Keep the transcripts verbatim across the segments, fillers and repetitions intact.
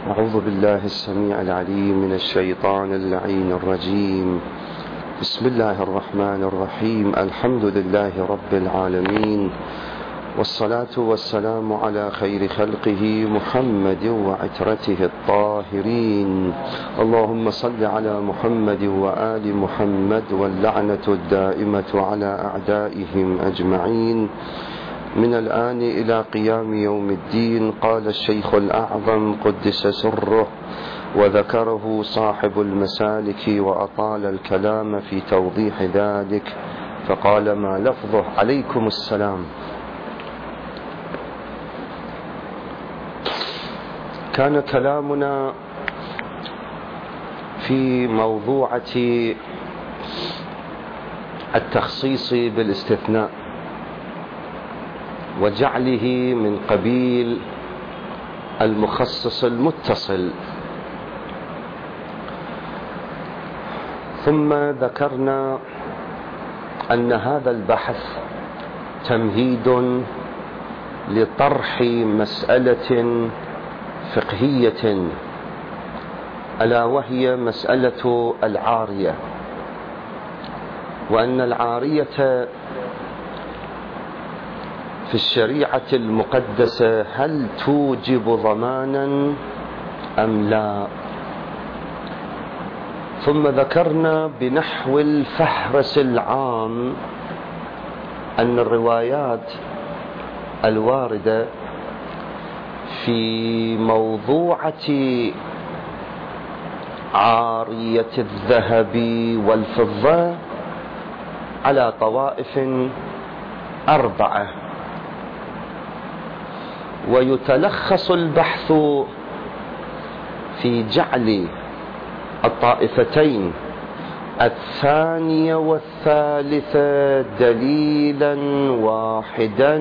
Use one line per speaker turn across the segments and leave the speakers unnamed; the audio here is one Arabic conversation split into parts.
أعوذ بالله السميع العليم من الشيطان اللعين الرجيم. بسم الله الرحمن الرحيم. الحمد لله رب العالمين، والصلاة والسلام على خير خلقه محمد وعترته الطاهرين. اللهم صل على محمد وآل محمد، واللعنة الدائمة على أعدائهم أجمعين من الآن إلى قيام يوم الدين. قال الشيخ الأعظم قدس سره وذكره صاحب المسالك وأطال الكلام في توضيح ذلك، فقال ما لفظه: عليكم السلام. كان كلامنا في موضوعة التخصيص بالاستثناء وجعله من قبيل المخصص المتصل، ثم ذكرنا أن هذا البحث تمهيد لطرح مسألة فقهية، ألا وهي مسألة العارية، وأن العارية في الشريعة المقدسة هل توجب ضمانا أم لا؟ ثم ذكرنا بنحو الفهرس العام أن الروايات الواردة في موضوعة عارية الذهب والفضة على طوائف أربعة، ويتلخص البحث في جعل الطائفتين الثانية والثالثة دليلا واحدا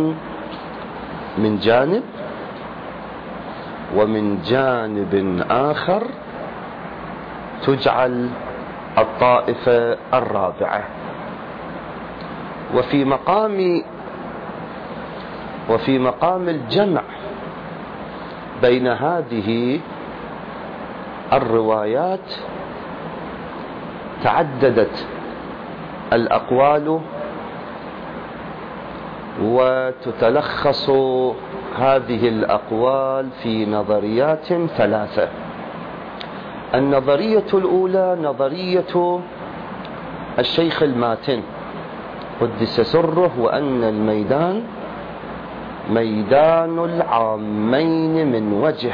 من جانب، ومن جانب آخر تجعل الطائفة الرابعة. وفي مقام وفي مقام الجمع بين هذه الروايات تعددت الأقوال، وتتلخص هذه الأقوال في نظريات ثلاثة. النظرية الأولى نظرية الشيخ الماتن قدس سره، وأن الميدان ميدان العامين من وجه،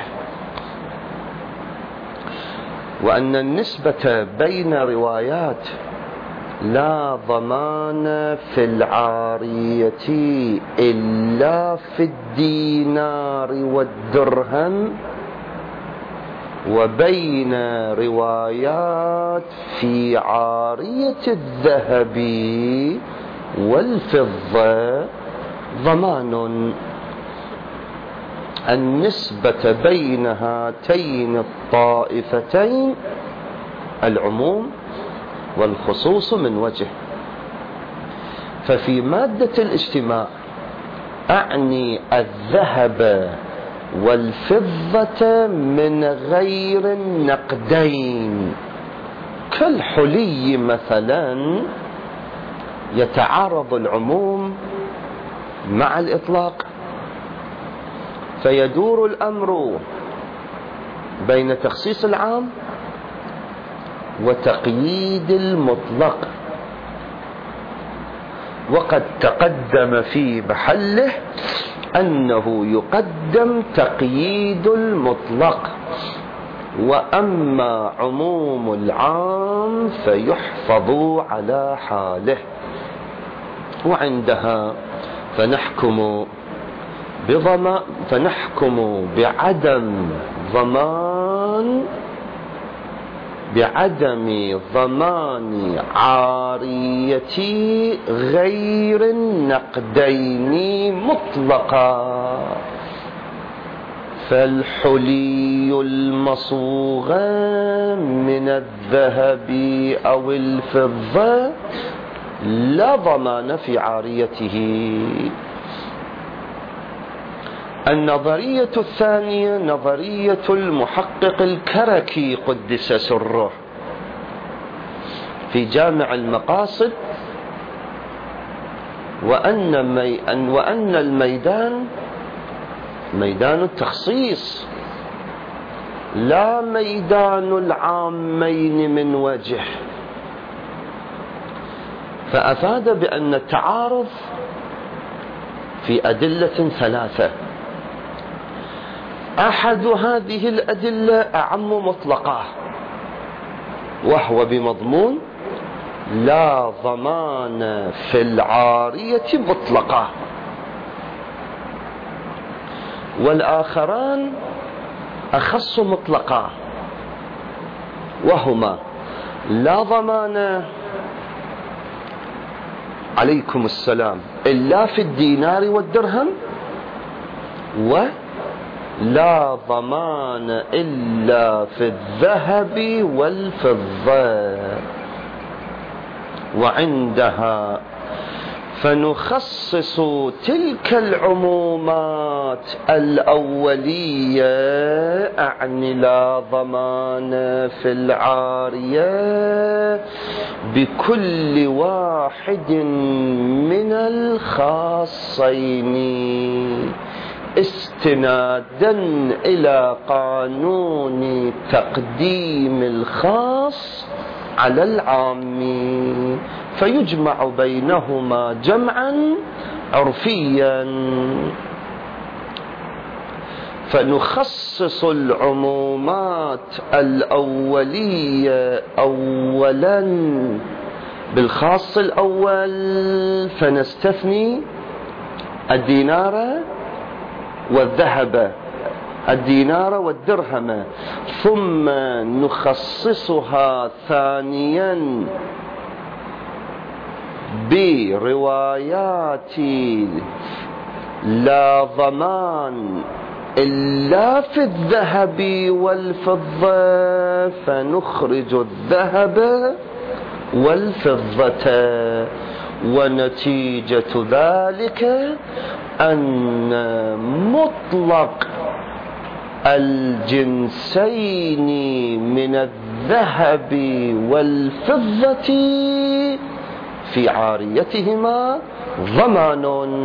وأن النسبة بين روايات لا ضمان في العارية إلا في الدينار والدرهم، وبين روايات في عارية الذهب والفضة ضمان. النسبة بين هاتين الطائفتين العموم والخصوص من وجه. ففي مادة الاجتماع أعني الذهب والفضة من غير النقدين، كالحلي مثلا يتعارض العموم مع الإطلاق، فيدور الأمر بين تخصيص العام وتقييد المطلق. وقد تقدم في محله أنه يقدم تقييد المطلق، وأما عموم العام فيحفظ على حاله. وعندها فنحكم بضمان فنحكم بعدم ضمان بعدم ضمان عارية غير النقدين مطلقا. فالحلي المصوغ من الذهب أو الفضة لا ضمان في عاريته. النظرية الثانية نظرية المحقق الكركي قدس سره في جامع المقاصد، وأن, مي وأن الميدان ميدان التخصيص لا ميدان العامين من وجه، فأفاد بأن التعارض في أدلة ثلاثة، أحد هذه الأدلة أعم مطلقة، وهو بمضمون لا ضمان في العارية مطلقة، والآخران أخص مطلقة، وهما لا ضمان عليكم السلام إلا في الدينار والدرهم، ولا ضمان إلا في الذهب والفضة. وعندها فنخصص تلك العمومات الأولية، أعني لا ضمان في العارية، بكل واحد من الخاصين، استنادا إلى قانون تقديم الخاص على العام، فيجمع بينهما جمعا عرفيا. فنخصص العمومات الأولية أولا بالخاص الأول، فنستثني الدينار والذهب، الدينار والدرهم، ثم نخصصها ثانيا بروايات لا ضمان إلا في الذهب والفضة، فنخرج الذهب والفضة، ونتيجة ذلك أن مطلق الجنسين من الذهب والفضة في عاريتهما ضمان.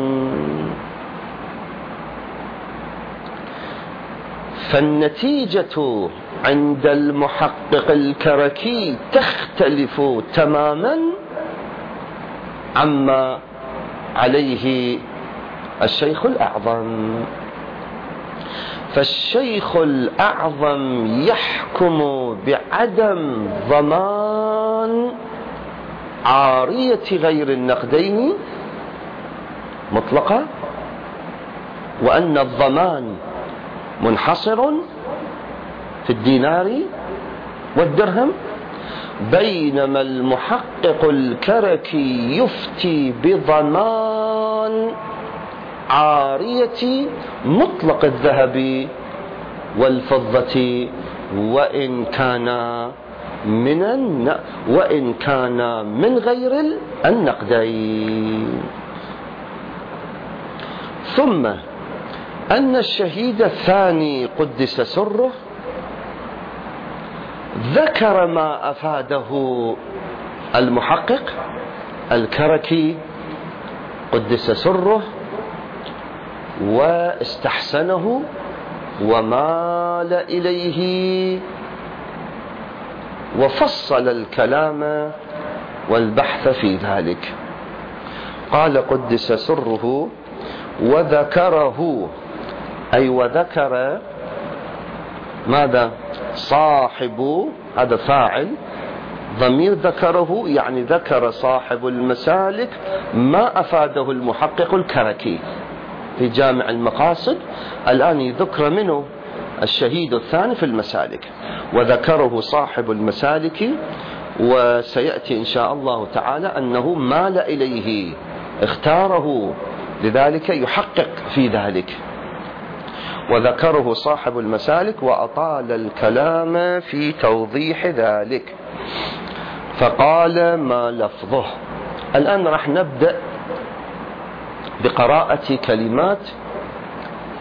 فالنتيجة عند المحقق الكركي تختلف تماما عما عليه الشيخ الأعظم. فالشيخ الأعظم يحكم بعدم ضمان عارية غير النقدين مطلقة، وأن الضمان منحصر في الدينار والدرهم، بينما المحقق الكركي يفتي بضمان عارية مطلق الذهب والفضة، وإن كان من الن... وإن كان من غير النقدين. ثم أن الشهيد الثاني قدس سره ذكر ما أفاده المحقق الكركي قدس سره واستحسنه ومال إليه، وفصل الكلام والبحث في ذلك. قال قدس سره: وذكره، أي وذكر ماذا؟ صاحب، هذا فاعل، ضمير ذكره يعني ذكر صاحب المسالك ما أفاده المحقق الكركي في جامع المقاصد. الآن يذكر منه الشهيد الثاني في المسالك، وذكره صاحب المسالك، وسيأتي إن شاء الله تعالى أنه مال إليه، اختاره، لذلك يحقق في ذلك. وذكره صاحب المسالك وأطال الكلام في توضيح ذلك، فقال ما لفظه. الآن راح نبدأ بقراءة كلمات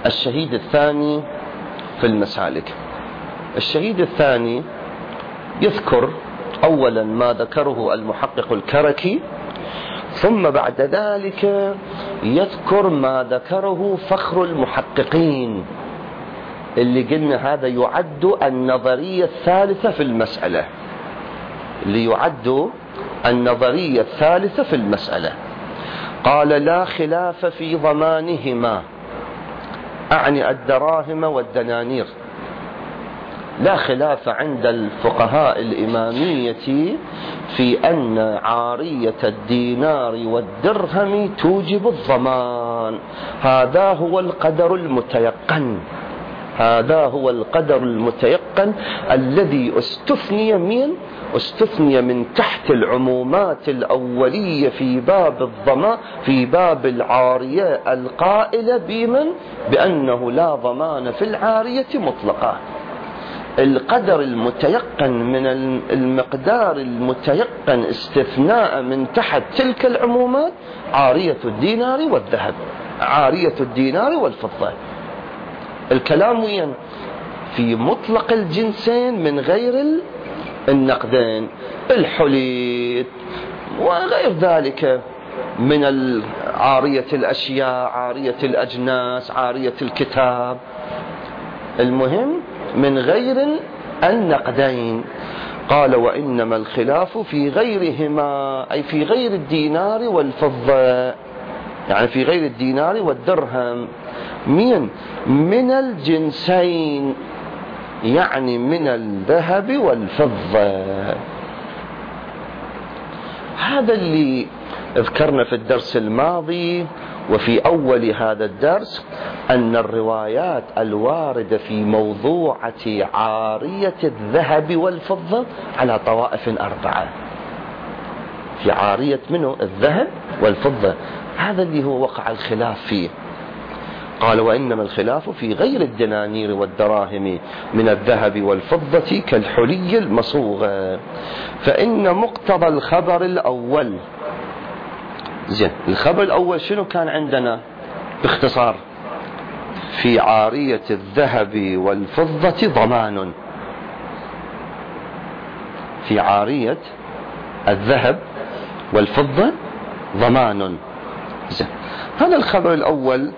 الشهيد الثاني في المسالك. الشهيد الثاني يذكر أولا ما ذكره المحقق الكركي، ثم بعد ذلك يذكر ما ذكره فخر المحققين، اللي قلنا هذا يعد النظرية الثالثة في المسألة، اللي يعد النظرية الثالثة في المسألة. قال: لا خلاف في ضمانهما، أعني الدراهم والدنانير، لا خلاف عند الفقهاء الإمامية في أن عارية الدينار والدرهم توجب الضمان. هذا هو القدر المتيقن، هذا هو القدر المتيقن الذي استثني من استثني من تحت العمومات الأولية في باب الضمان، في باب العارية القائلة بمن بأنه لا ضمان في العارية مطلقا. القدر المتيقن من المقدار المتيقن استثناء من تحت تلك العمومات عارية الدينار والذهب، عارية الدينار والفضة. الكلام وين؟ في مطلق الجنسين من غير النقدين، الحلي وغير ذلك من عارية الأشياء، عارية الأجناس، عارية الكتاب، المهم من غير النقدين. قال: وإنما الخلاف في غيرهما، أي في غير الدينار والفضة، يعني في غير الدينار والدرهم، من من الجنسين، يعني من الذهب والفضة. هذا اللي ذكرنا في الدرس الماضي وفي أول هذا الدرس، أن الروايات الواردة في موضوعة عارية الذهب والفضة على طوائف أربعة، في عارية منه الذهب والفضة، هذا اللي هو وقع الخلاف فيه. قال: وإنما الخلاف في غير الدنانير والدراهم من الذهب والفضة كالحلي المصوغة، فإن مقتضى الخبر الأول، زين، الخبر الأول شنو كان عندنا باختصار؟ في عارية الذهب والفضة ضمان، في عارية الذهب والفضة ضمان. زين، هذا الخبر الأول،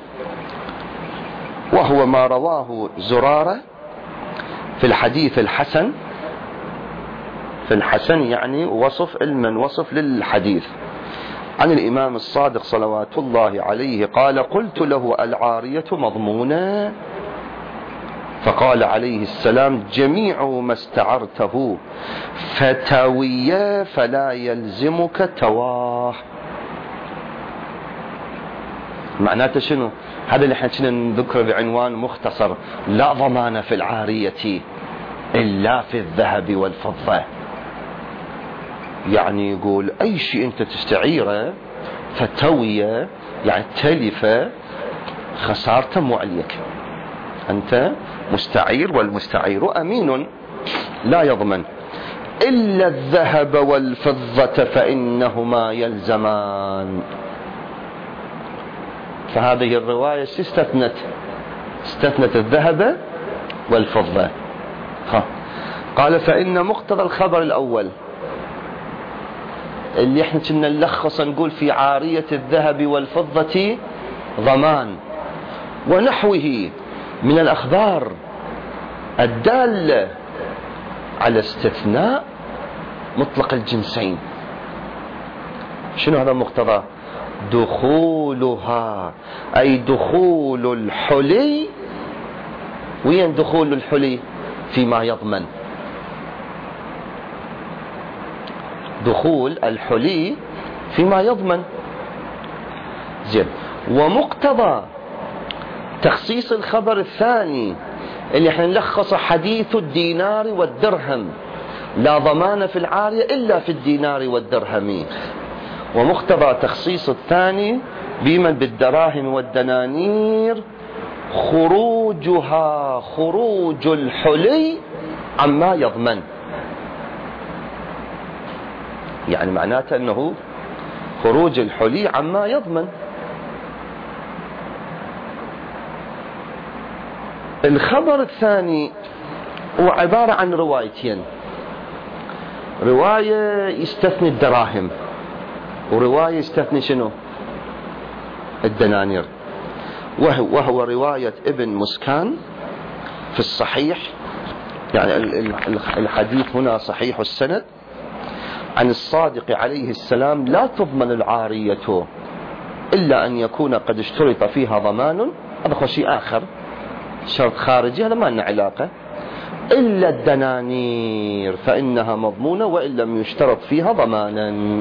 وهو ما رواه زرارة في الحديث الحسن، في الحسن يعني وصف علما وصف للحديث، عن الإمام الصادق صلوات الله عليه قال: قلت له: العارية مضمونة؟ فقال عليه السلام: جميع ما استعرته فتويا فلا يلزمك تواه. معناته شنو؟ هذا اللي احنا كنا نذكره بعنوان مختصر: لا ضمان في العارية إلا في الذهب والفضة. يعني يقول أي شيء أنت تستعيره فتوية، يعني تلفة، خسارته مو عليك، أنت مستعير والمستعير أمين لا يضمن، إلا الذهب والفضة فإنهما يلزمان. فهذه الرواية استثنت استثنت الذهب والفضة. قال: فإن مقتضى الخبر الأول اللي احنا كنا نلخص نقول في عارية الذهب والفضة ضمان، ونحوه من الأخبار الدالة على استثناء مطلق الجنسين. شنو هذا المقتضى؟ دخولها، أي دخول الحلي. وين دخول الحلي؟ فيما يضمن، دخول الحلي فيما يضمن. زين، ومقتضى تخصيص الخبر الثاني اللي احنا نلخص حديث الدينار والدرهم، لا ضمان في العارية إلا في الدينار والدرهم، ومقتضى تخصيص الثاني بمن بالدراهم والدنانير خروجها خروج الحلي عما يضمن. يعني معناته أنه خروج الحلي عما يضمن. الخبر الثاني هو عبارة عن روايتين، رواية يستثني الدراهم ورواية يستثني شنو؟ الدنانير، وهو, وهو رواية ابن مسكان في الصحيح، يعني الحديث هنا صحيح السند عن الصادق عليه السلام: لا تضمن العارية إلا أن يكون قد اشترط فيها ضمان. هذا هو شيء آخر، شرط خارجي، هذا ما لنا علاقة. إلا الدنانير فإنها مضمونة وإن لم يشترط فيها ضمانا.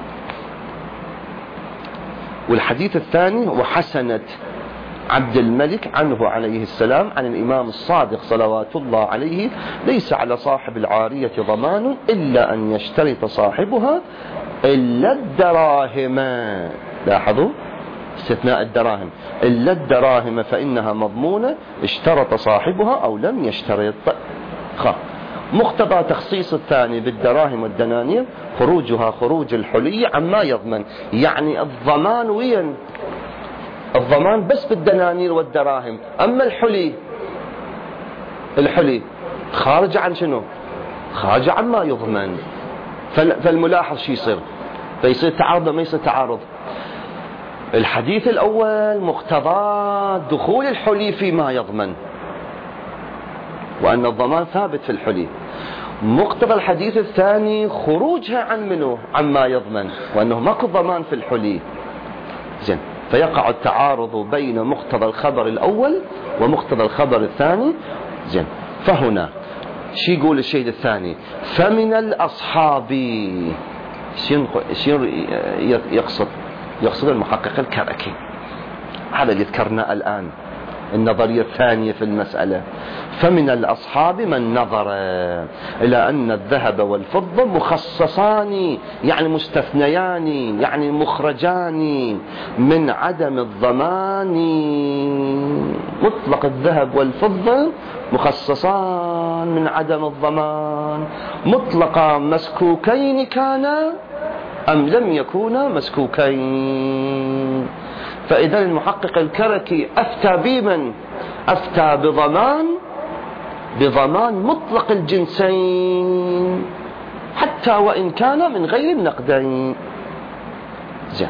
والحديث الثاني هو حسنة عبد الملك عنه عليه السلام عن الإمام الصادق صلوات الله عليه: ليس على صاحب العارية ضمان إلا أن يشترط صاحبها إلا الدراهم. لاحظوا استثناء الدراهم، إلا الدراهم فإنها مضمونة اشترط صاحبها أو لم يشترط. خ مقتضى تخصيص الثاني بالدراهم والدنانير خروجها خروج الحلي عما يضمن. يعني الضمان وين؟ الضمان بس بالدنانير والدراهم، أما الحلي الحلي خارج عن شنو؟ خارج عن ما يضمن. فالملاحظ شي يصير؟ فيصير تعارض ما يصير تعارض. الحديث الأول مقتضى دخول الحلي فيما يضمن، وأن الضمان ثابت في الحلي. مقتضى الحديث الثاني خروجها عن منه عما يضمن، وأنه ماكو ضمان في الحلي. زين، فيقع التعارض بين مقتضى الخبر الأول ومقتضى الخبر الثاني. زين، فهنا شي يقول الشيء الثاني: فمن الأصحاب، شنو يقصد؟ يقصد المحقق الكركي. هذا اللي ذكرناه الآن، النظرية الثانية في المسألة. فمن الأصحاب من نظر إلى أن الذهب والفضة مخصصان، يعني مستثنيان، يعني مخرجان من عدم الضمان. مطلق الذهب والفضة مخصصان من عدم الضمان، مطلقا مسكوكين كانا أم لم يكونا مسكوكين. فإذا المحقق الكركي أفتى بمن؟ أفتى بضمان بضمان مطلق الجنسين حتى وإن كان من غير النقدين. زين،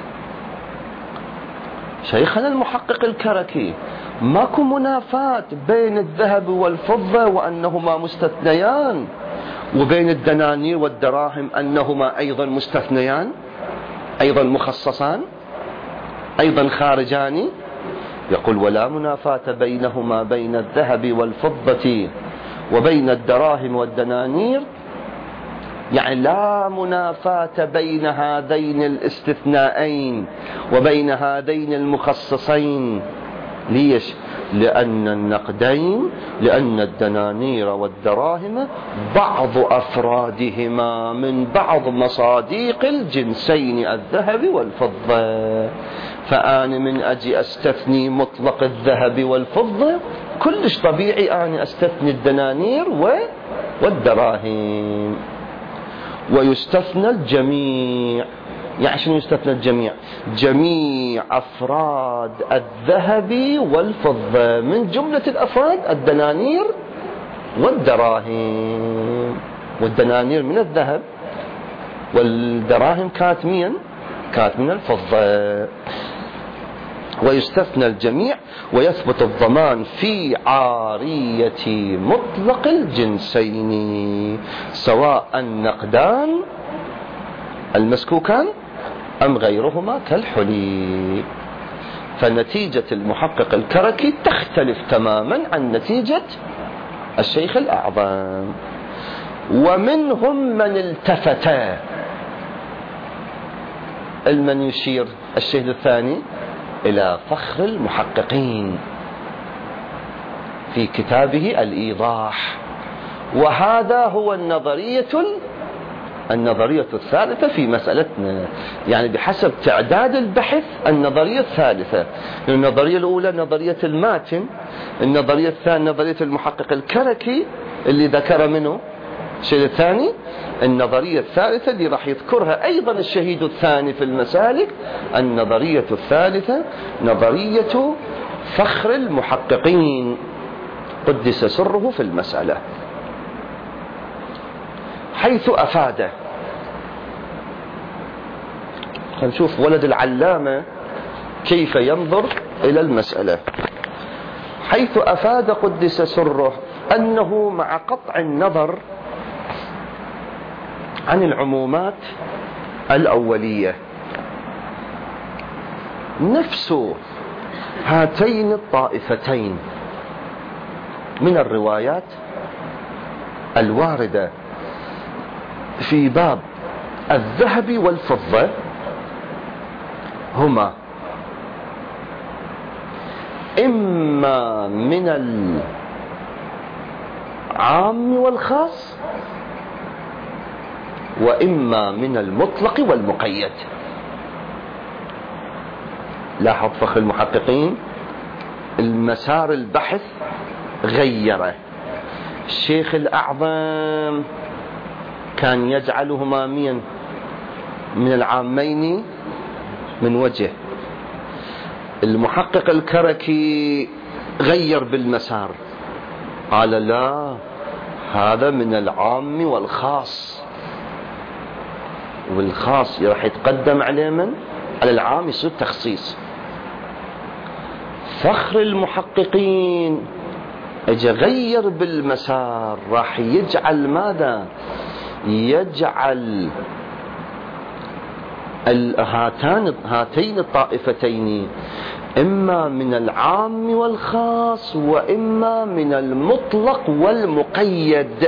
شيخنا المحقق الكركي ماكو منافاة بين الذهب والفضة وأنهما مستثنيان، وبين الدنانير والدراهم أنهما أيضا مستثنيان، أيضا مخصصان، أيضا خارجان. يقول: ولا منافاة بينهما بين الذهب والفضة وبين الدراهم والدنانير، يعني لا منافاة بين هذين الاستثنائين وبين هذين المخصصين. ليش؟ لأن النقدين، لأن الدنانير والدراهم بعض أفرادهما من بعض مصاديق الجنسين الذهب والفضة. فأنا من أجي أستثني مطلق الذهب والفضة كلش طبيعي أنا أستثني الدنانير والدراهم. ويستثنى الجميع. يعني شنو يستثنى الجميع؟ جميع أفراد الذهب والفضة، من جملة الأفراد الدنانير والدراهم. والدنانير من الذهب، والدراهم كانت من كانت من الفضة. ويستثنى الجميع ويثبت الضمان في عارية مطلق الجنسين، سواء النقدان المسكوكان أم غيرهما كالحلي. فنتيجة المحقق الكركي تختلف تماما عن نتيجة الشيخ الأعظم. ومنهم من التفت، المن يشير الشيخ الثاني إلى فخر المحققين في كتابه الإيضاح، وهذا هو النظرية النظرية الثالثة في مسألتنا، يعني بحسب تعداد البحث النظرية الثالثة. النظرية الأولى نظرية الماتن، النظرية الثانية نظرية المحقق الكركي اللي ذكر منه الشيء الثاني، النظرية الثالثة اللي راح يذكرها أيضا الشهيد الثاني في المسالك، النظرية الثالثة نظرية فخر المحققين. قدس سره في المسألة، حيث أفاد. نشوف ولد العلامة كيف ينظر إلى المسألة. حيث أفاد قدس سره أنه مع قطع النظر عن العمومات الأولية، نفس هاتين الطائفتين من الروايات الواردة في باب الذهب والفضة هما إما من العام والخاص، وإما من المطلق والمقيد. لاحظ فخر المحققين المسار البحث غيره. الشيخ الأعظم كان يجعلهما من من العامين من وجه، المحقق الكركي غير بالمسار، قال لا، هذا من العام والخاص، والخاص راح يتقدم عليه من على العام، يصير تخصيص. فخر المحققين اجى غير بالمسار، راح يجعل ماذا؟ يجعل هاتان هاتين الطائفتين إما من العام والخاص، وإما من المطلق والمقيد.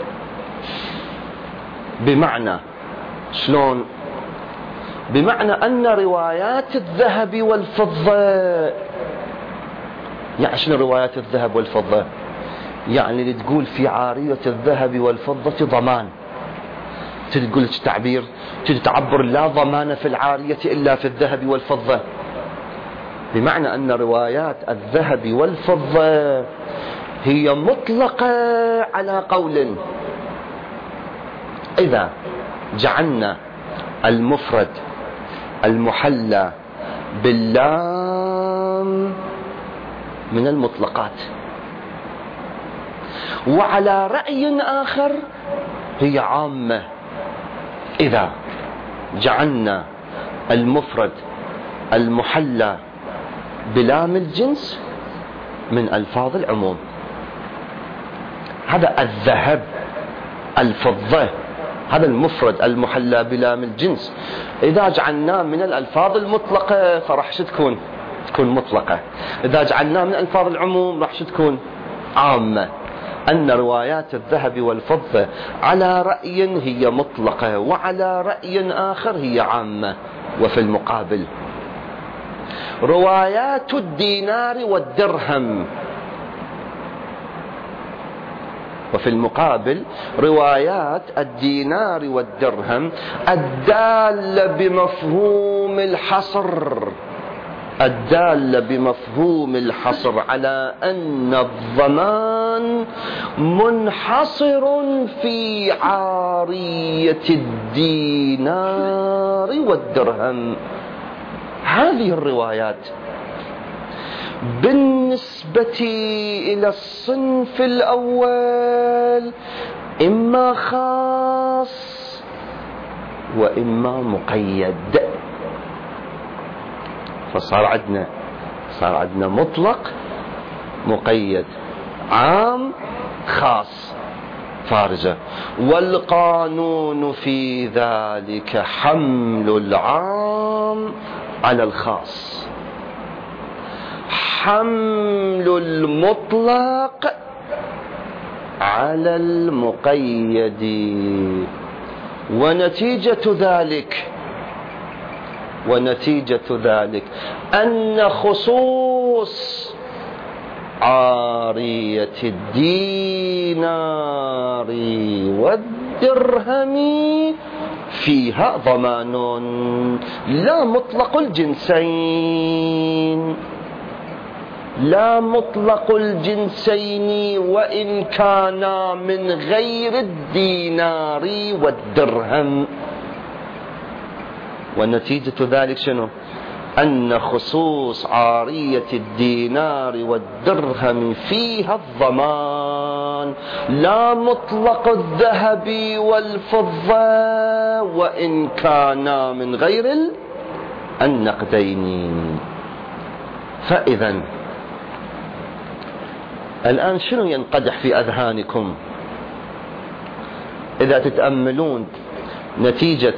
بمعنى شلون؟ بمعنى أن روايات الذهب والفضة، يعني شنو روايات الذهب والفضة؟ يعني اللي تقول في عارية الذهب والفضة ضمان، تقول لك تعبير تعبر لا ضمان في العارية إلا في الذهب والفضة، بمعنى أن روايات الذهب والفضة هي مطلقة على قول. إذا جعلنا المفرد المحلى باللام من المطلقات، وعلى رأي آخر هي عامة إذا جعلنا المفرد المحلى بلام الجنس من ألفاظ العموم. هذا الذهب الفضة، هذا المفرد المحلى بلام الجنس، إذا جعلناه من الألفاظ المطلقة فراح تكون تكون مطلقة، إذا جعلناه من ألفاظ العموم راح تكون عامة. أن روايات الذهب والفضة على رأي هي مطلقة، وعلى رأي آخر هي عامة. وفي المقابل روايات الدينار والدرهم، وفي المقابل روايات الدينار والدرهم الدالة بمفهوم الحصر، الدالة بمفهوم الحصر على أن الضمان منحصر في عارية الدينار والدرهم. هذه الروايات بالنسبة إلى الصنف الأول إما خاص وإما مقيد، فصار عندنا صار عندنا مطلق مقيد، عام خاص فارجة. والقانون في ذلك حمل العام على الخاص، حمل المطلق على المقيد. ونتيجة ذلك ونتيجة ذلك أن خصوص عارية الدينار والدرهم فيها ضمان لا مطلق الجنسين، لا مطلق الجنسين وإن كانا من غير الدينار والدرهم. ونتيجة ذلك شنو؟ أن خصوص عارية الدينار والدرهم فيها الضمان، لا مطلق الذهب والفضة وإن كانا من غير النقدين. فإذا الآن شنو ينقدح في أذهانكم إذا تتأملون نتيجة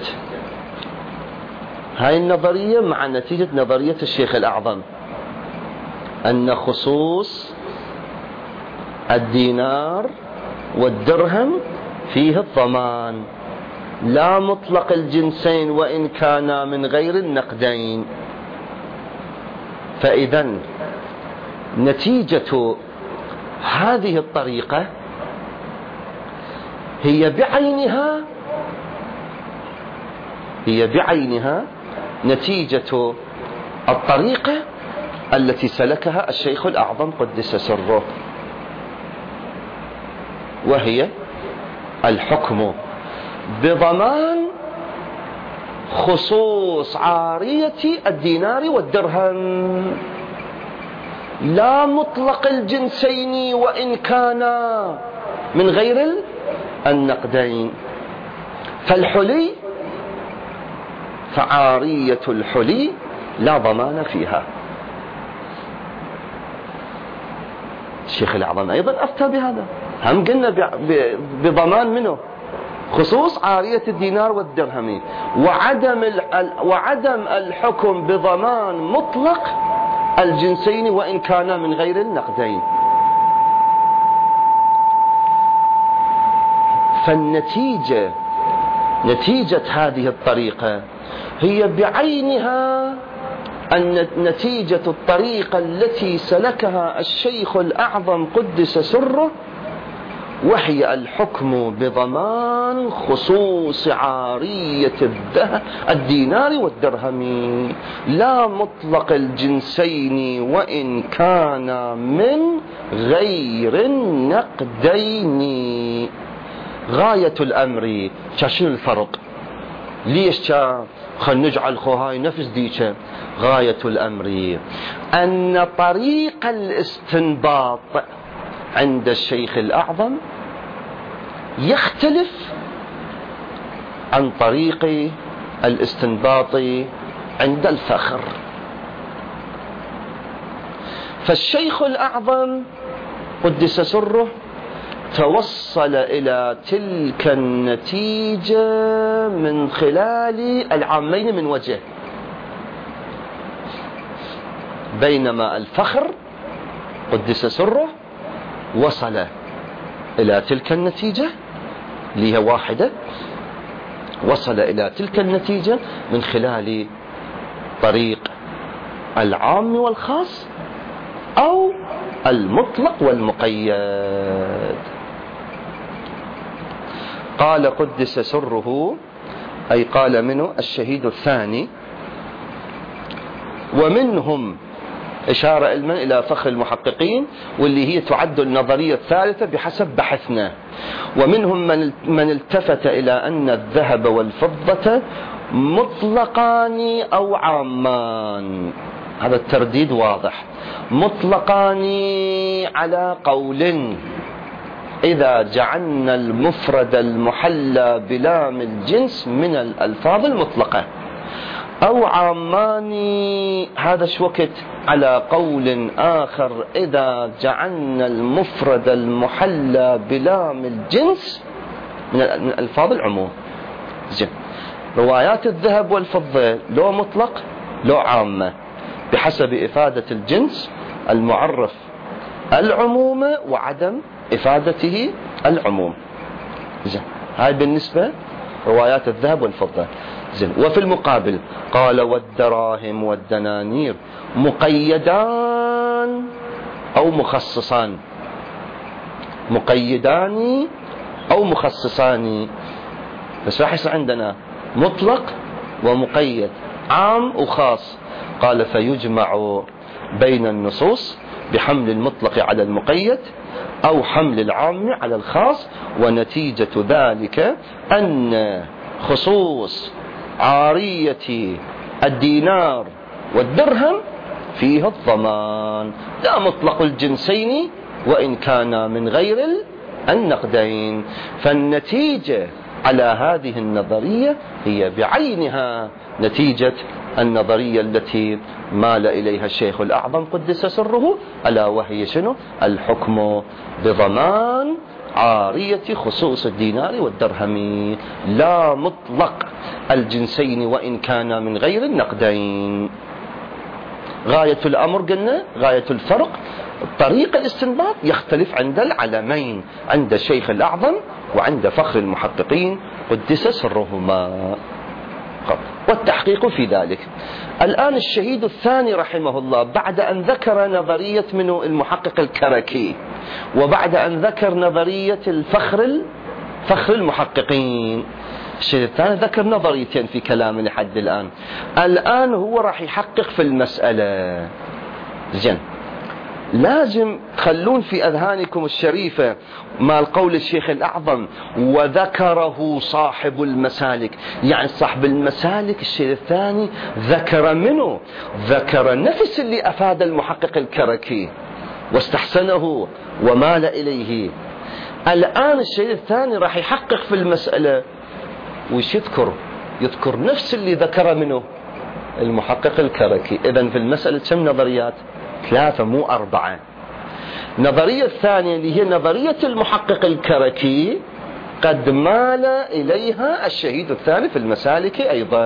هاي النظرية مع نتيجة نظرية الشيخ الأعظم، أن خصوص الدينار والدرهم فيه الضمان، لا مطلق الجنسين وإن كانا من غير النقدين. فإذا نتيجة هذه الطريقة هي بعينها هي بعينها نتيجة الطريقة التي سلكها الشيخ الأعظم قدس سره، وهي الحكم بضمان خصوص عارية الدينار والدرهم، لا مطلق الجنسين وإن كانا من غير النقدين. فالحلي فعارية الحلي لا ضمان فيها. الشيخ الأعظم أيضا أفتى بهذا، هم قلنا بضمان منه خصوص عارية الدينار والدرهم، وعدم وعدم الحكم بضمان مطلق الجنسين وإن كانا من غير النقدين. فالنتيجة نتيجة هذه الطريقة هي بعينها أن نتيجة الطريقة التي سلكها الشيخ الأعظم قدس سره، وهي الحكم بضمان خصوص عارية الدينار والدرهم، لا مطلق الجنسين وإن كان من غير النقدين. غاية الأمر شنو الفرق؟ ليش خلينا نجعل خوهاي نفس ديك؟ غاية الأمر أن طريق الاستنباط عند الشيخ الأعظم يختلف عن طريق الاستنباط عند الفخر. فالشيخ الأعظم قدس سره توصل إلى تلك النتيجة من خلال العامين من وجه، بينما الفخر قدس سره وصل إلى تلك النتيجة اللي هي واحدة، وصل إلى تلك النتيجة من خلال طريق العام والخاص أو المطلق والمقيد. قال قدس سره، أي قال منه الشهيد الثاني: ومنهم إشارة إلى فخر المحققين، واللي هي تعد النظرية الثالثة بحسب بحثنا. ومنهم من من التفت إلى أن الذهب والفضة مطلقان أو عامان. هذا الترديد واضح. مطلقان على قول إذا جعلنا المفرد المحلى بلام الجنس من الألفاظ المطلقة، أو عامان هذا شوكت على قول آخر إذا جعلنا المفرد المحلى بلام الجنس من الألفاظ العموم. زين. روايات الذهب والفضة لو مطلق لو عامة بحسب إفادة الجنس المعرف العموم وعدم إفادته العموم. زين. هاي بالنسبة روايات الذهب والفضة. زين. وفي المقابل قال: والدراهم والدنانير مقيدان أو مخصصان. مقيدان أو مخصصان. بس راح يصير عندنا مطلق ومقيد، عام وخاص. قال: فيجمع بين النصوص بحمل المطلق على المقيد أو حمل العام على الخاص، ونتيجة ذلك أن خصوص عارية الدينار والدرهم فيه الضمان، لا مطلق الجنسين وإن كان من غير النقدين. فالنتيجة على هذه النظرية هي بعينها نتيجة النظرية التي مال إليها الشيخ الأعظم قدس سره، ألا وهي شنو؟ الحكم بضمان عارية خصوص الدينار والدرهم، لا مطلق الجنسين وإن كان من غير النقدين. غاية الأمر قلنا غاية الفرق طريق الاستنباط يختلف عند العلمين، عند الشيخ الأعظم وعند فخر المحققين قدس سرهما. والتحقيق في ذلك. الآن الشهيد الثاني رحمه الله بعد أن ذكر نظرية منه المحقق الكركي، وبعد أن ذكر نظرية الفخر فخر المحققين، الشهيد الثاني ذكر نظريتين في كلامه لحد الآن. الآن هو راح يحقق في المسألة. زين، لازم تخلون في أذهانكم الشريفة ما القول الشيخ الأعظم وذكره صاحب المسالك، يعني صاحب المسالك الشيخ الثاني ذكر منه، ذكر نفس اللي أفاد المحقق الكركي واستحسنه ومال إليه. الآن الشيخ الثاني راح يحقق في المسألة وش يذكر؟ يذكر نفس اللي ذكر منه المحقق الكركي. إذن في المسألة كم نظريات؟ ثلاثة مو أربعة. نظرية الثانية اللي هي نظرية المحقق الكركي قد مال إليها الشهيد الثاني في المسالك أيضا.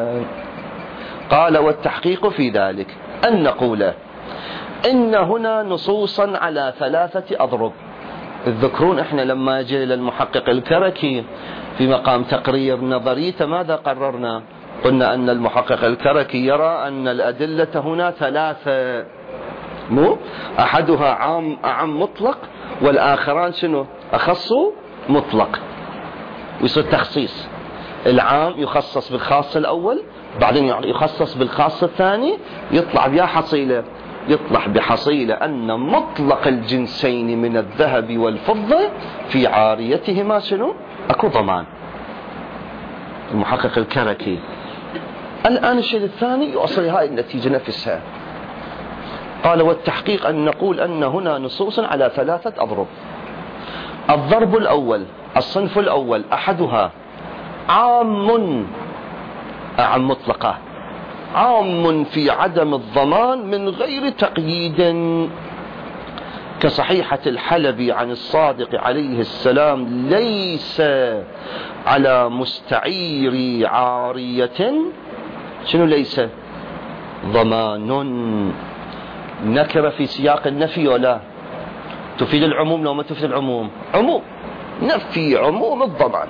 قال والتحقيق في ذلك أن نقول إن هنا نصوصا على ثلاثة أضرب. تذكرون إحنا لما جاء إلى المحقق الكركي في مقام تقرير نظريته ماذا قررنا؟ قلنا أن المحقق الكركي يرى أن الأدلة هنا ثلاثة، مو أحدها عام أعم مطلق والآخران شنو أخص مطلق، ويصير تخصيص. العام يخصص بالخاص الأول، بعدين يخصص بالخاص الثاني، يطلع بها حصيلة، يطلع بحصيلة أن مطلق الجنسين من الذهب والفضة في عاريتهما شنو أكو ضمان. المحقق الكركي الآن الشيء الثاني يوصل هاي النتيجة نفسها. قال والتحقيق أن نقول أن هنا نصوص على ثلاثة أضرب. الضرب الأول، الصنف الأول، أحدها عام أعم مطلقة، عام في عدم الضمان من غير تقييد، كصحيحة الحلبي عن الصادق عليه السلام ليس على مستعير عارية شنو ليس ضمان. نكرة في سياق النفي ولا تفيد العموم؟ لو ما تفيد العموم، عموم نفي عموم الضمان.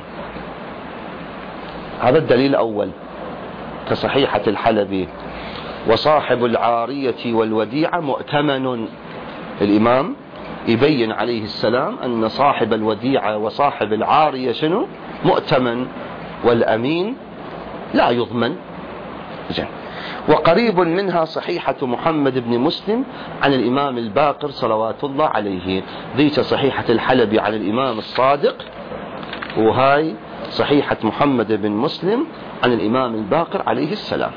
هذا الدليل الأول كصحيحة الحلبي. وصاحب العارية والوديعة مؤتمن. الإمام يبين عليه السلام أن صاحب الوديعة وصاحب العارية شنو مؤتمن، والأمين لا يضمن. زين. وقريب منها صحيحة محمد بن مسلم عن الإمام الباقر صلوات الله عليه، ذيك صحيحة الحلبي عن الإمام الصادق، وهاي صحيحة محمد بن مسلم عن الإمام الباقر عليه السلام.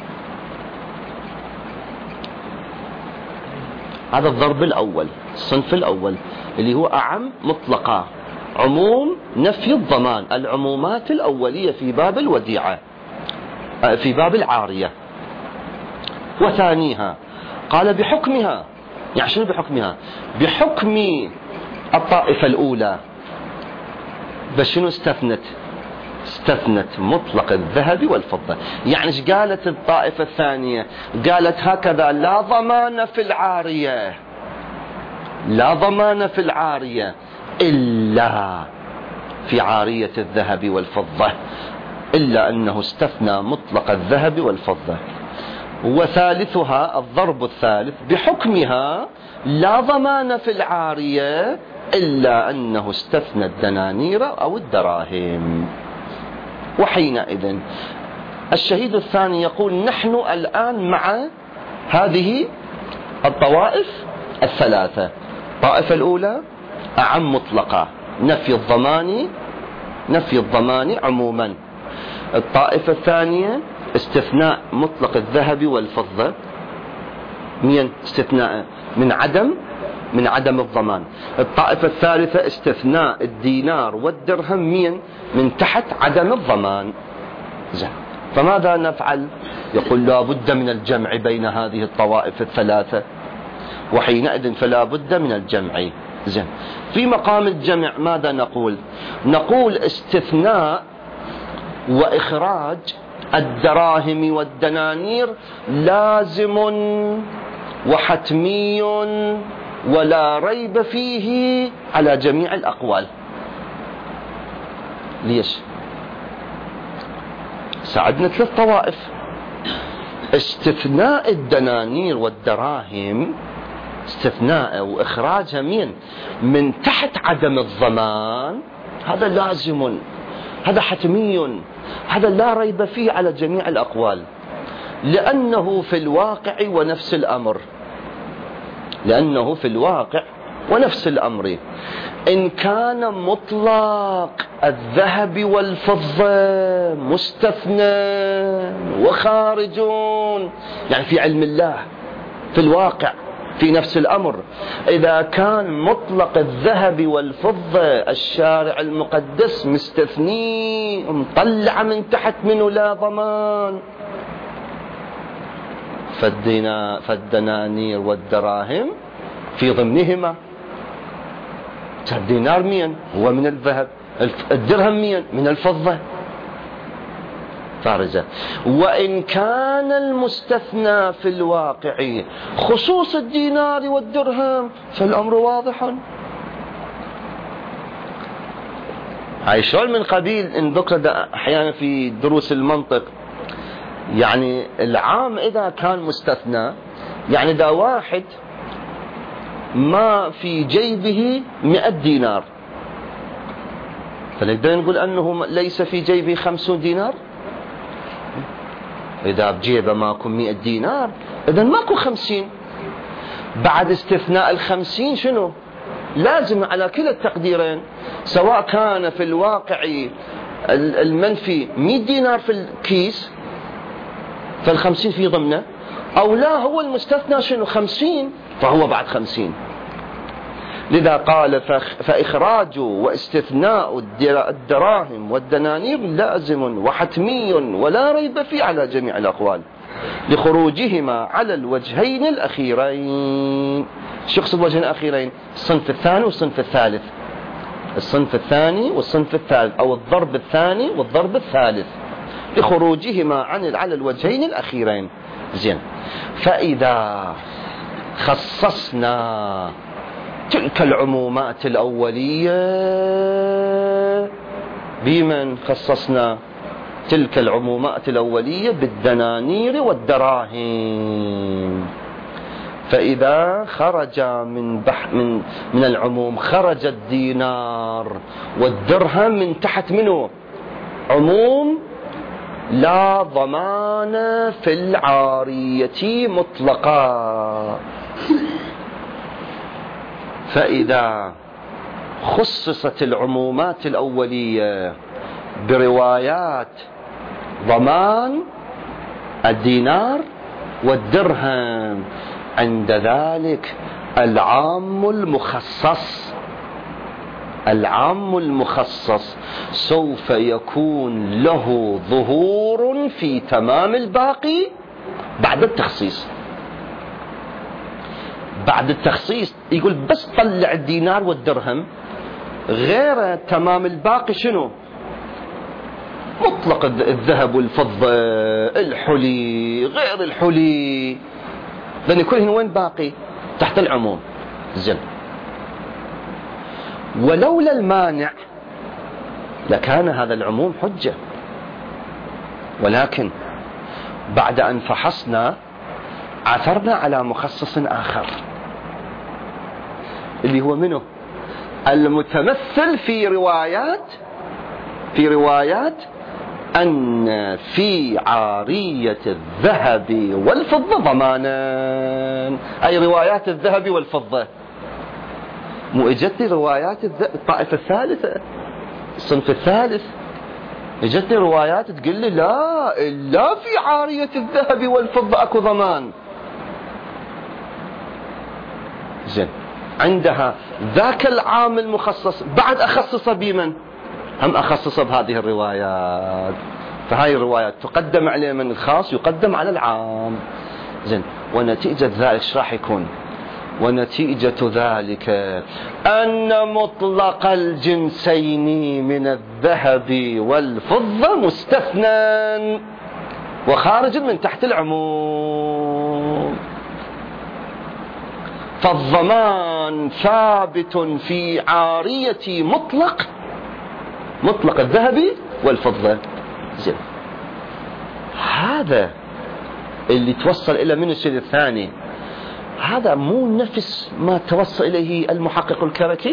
هذا الضرب الأول، الصنف الأول اللي هو أعم مطلقة، عموم نفي الضمان، العمومات الأولية في باب الوديعة في باب العارية. وثانيها قال بحكمها، يعني شنو بحكمها؟ بحكم الطائفة الأولى. بس شنو استثنت؟ استثنت مطلق الذهب والفضة. يعني ايش قالت الطائفة الثانية؟ قالت هكذا لا ضمان في العارية، لا ضمان في العارية إلا في عارية الذهب والفضة، إلا أنه استثنى مطلق الذهب والفضة. وثالثها الضرب الثالث بحكمها لا ضمان في العارية إلا أنه استثنى الدنانير أو الدراهم. وحينئذ الشهيد الثاني يقول نحن الآن مع هذه الطوائف الثلاثة. الطائفة الأولى أعم مطلقة، نفي الضمان، نفي الضمان عموما. الطائفة الثانية استثناء مطلق الذهب والفضة. مين استثناء من عدم من عدم الضمان. الطائفة الثالثة استثناء الدينار والدرهم مين من تحت عدم الضمان. زين، فماذا نفعل؟ يقول لا بد من الجمع بين هذه الطوائف الثلاثة، وحينئذ فلا بد من الجمع. زين، في مقام الجمع ماذا نقول؟ نقول استثناء وإخراج الدراهم والدنانير لازم وحتمي ولا ريب فيه على جميع الأقوال. ليش؟ ساعدنا ثلاث طوائف. استثناء الدنانير والدراهم استثناء وإخراجها مين من تحت عدم الضمان، هذا لازم، هذا حتمي، هذا لا ريب فيه على جميع الأقوال، لأنه في الواقع ونفس الأمر لأنه في الواقع ونفس الأمر إن كان مطلق الذهب والفضة مستثنى وخارجون، يعني في علم الله في الواقع في نفس الأمر، إذا كان مطلق الذهب والفضة الشارع المقدس مستثني مطلع من تحت منه لا ضمان، فالدنانير والدراهم في ضمنهما. الدينار مين؟ هو من الذهب، الدرهم مين؟ من الفضة فارزة. وإن كان المستثنى في الواقع خصوص الدينار والدرهم فالأمر واضح. هاي شلون من قبيل إن ذكر أحيانا في دروس المنطق، يعني العام إذا كان مستثنى، يعني إذا واحد ما في جيبه مئة دينار فنقدر نقول أنه ليس في جيبه خمسون دينار. إذا بجيبه ماكو مئة دينار إذن ماكو خمسين. بعد استثناء الخمسين شنو؟ لازم على كلا التقديرين، سواء كان في الواقع المنفي مئة دينار في الكيس فالخمسين في ضمنه، أو لا هو المستثنى شنو خمسين فهو بعد خمسين. لذا قال فإخراج واستثناء الدراهم والدنانير لازم وحتمي ولا ريب فيه على جميع الأقوال لخروجهما على الوجهين الأخيرين. شو يقصد الوجهين الأخيرين؟ الصنف الثاني والصنف الثالث، الصنف الثاني والصنف الثالث، أو الضرب الثاني والضرب الثالث، لخروجهما عن على الوجهين الأخيرين. زين، فإذا خصصنا تلك العمومات الأولية، بمن خصصنا تلك العمومات الأولية؟ بالدنانير والدراهم. فإذا خرج من بح من من العموم، خرج الدينار والدرهم من تحت منه عموم لا ضمان في العارية مطلقا. فإذا خصصت العمومات الأولية بروايات ضمان الدينار والدرهم، عند ذلك العام المخصص العام المخصص سوف يكون له ظهور في تمام الباقي بعد التخصيص. بعد التخصيص يقول بس طلع الدينار والدرهم، غير تمام الباقي شنو؟ مطلق الذهب والفضة، الحلي، غير الحلي، لأن كلهن وين باقي؟ تحت العموم. زين، ولولا المانع لكان هذا العموم حجة، ولكن بعد أن فحصنا عثرنا على مخصص آخر اللي هو منه المتمثل في روايات في روايات أن في عارية الذهب والفضة ضمانا، أي روايات الذهب والفضة. مو اجتني روايات الطائفة الثالثة، الصنف الثالث، اجتني روايات تقول لي لا إلا في عارية الذهب والفضة أكو ضمان. عندها ذاك العام المخصص بعد أخصصه بمن؟ هم أخصصه بهذه الروايات. فهذه الروايات تقدم على من؟ الخاص يقدم على العام. زين، ونتيجة ذلك ايش راح يكون؟ ونتيجة ذلك أن مطلق الجنسين من الذهب والفضة مستثنى وخارج من تحت العموم، فالضمان ثابت في عارية مطلق مطلق الذهب والفضة. زين، هذا اللي توصل إلى من الشيء الثاني، هذا مو نفس ما توصل إليه المحقق الكركي،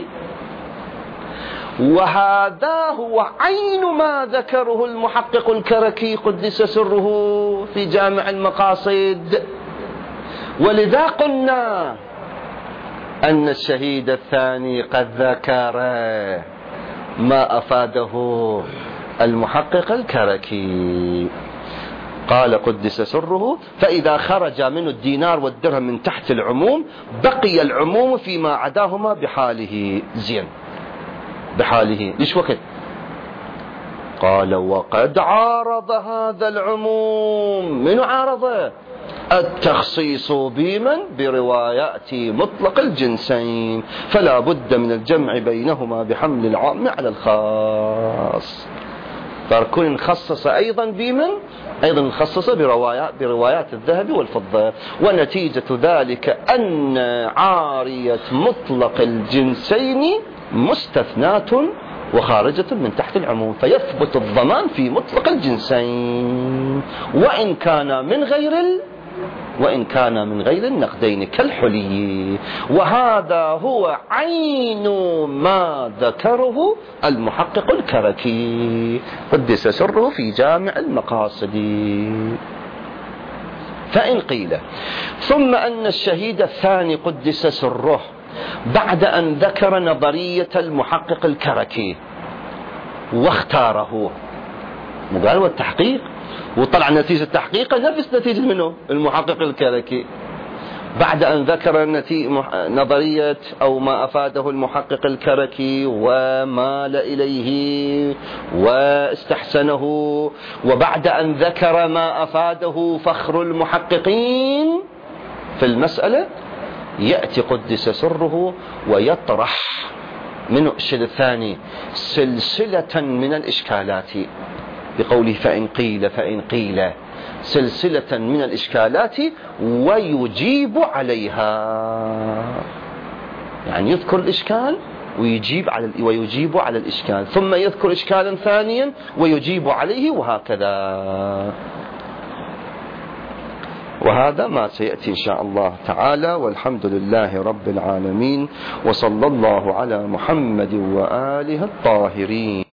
وهذا هو عين ما ذكره المحقق الكركي قدس سره في جامع المقاصد. ولذا قلنا أن الشهيد الثاني قد ذكر ما أفاده المحقق الكركي. قال قدس سره: فإذا خرج من الدينار والدرهم من تحت العموم بقي العموم فيما عداهما بحاله. زين، بحاله ليش وقت؟ قال: وقد عارض هذا العموم. من عارضه؟ التخصيص بمن؟ بروايات مطلق الجنسين، فلا بد من الجمع بينهما بحمل العام على الخاص. فكون خصص أيضا بمن؟ أيضا خصص بروايات, بروايات الذهب والفضة. ونتيجة ذلك أن عارية مطلق الجنسين مستثنات وخارجة من تحت العموم، فيثبت الضمان في مطلق الجنسين وإن كان من غير ال... وإن كان من غير النقدين كالحلي. وهذا هو عين ما ذكره المحقق الكركي قدس سره في جامع المقاصد. فإن قيل ثم أن الشهيد الثاني قدس سره بعد أن ذكر نظرية المحقق الكركي واختاره، قال والتحقيق وطلع نتيجة التحقيق نفس نتيجة منه المحقق الكركي، بعد أن ذكر نظرية أو ما أفاده المحقق الكركي ومال إليه واستحسنه، وبعد أن ذكر ما أفاده فخر المحققين في المسألة، يأتي قدس سره ويطرح من الشيء الثاني سلسلة من الإشكالات بقوله: فإن قيل فإن قيل سلسلة من الإشكالات ويجيب عليها. يعني يذكر الإشكال ويجيب على ويجيب على الإشكال، ثم يذكر إشكالا ثانيا ويجيب عليه، وهكذا. وهذا ما سيأتي إن شاء الله تعالى، والحمد لله رب العالمين، وصلى الله على محمد وآله الطاهرين.